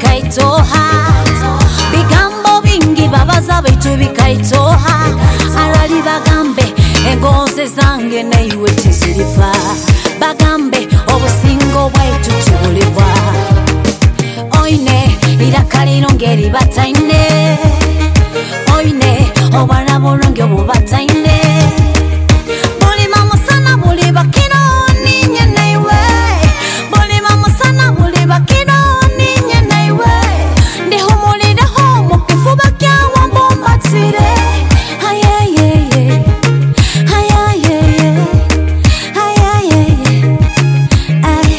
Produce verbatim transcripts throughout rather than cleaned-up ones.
bikaitoha bigambo bingi babaza baitu bikaitoha alali bagambe engonze zange naiwe tizirifa bagambe obusingo bwaitu tibulibwa oine irakalino ngeri bataine oine obana bulungi obubataine buli mamusana buli bakino ninye naiwe buli mamusana buli bakino ninye naiwe ndihumulireho mu kifuba kyawe mbumbatire ayayeye ayayeye ayayeye ay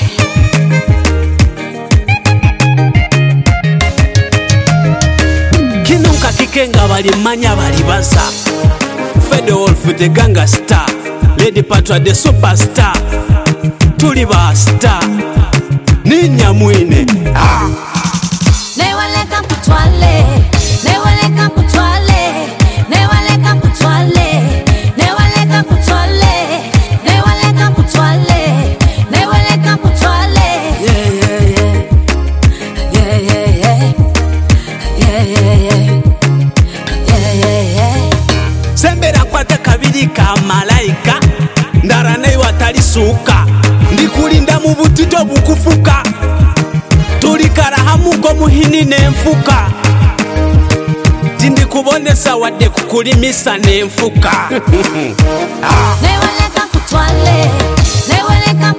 kinunka kikenga bali manya bali basa Fede Wolf the Ganga Star Lady Patra the Superstar tuli ba star ninya mwine ah. Newaleka kutwale Newaleka kutwale Newaleka kutwale Newaleka kutwale Newaleka kutwale Newaleka kutwale Yeah yeah yeah Yeah yeah yeah Yeah yeah yeah Yeah yeah yeah Sembera kwate kabiri ka malaika ndara nayo atalisuka ndikulinda mu butito bukufuka tulikara hamuko muhini nemfuka tindikubonesa wadde kukulimisa nemfuka Newaleka kutwale Newaleka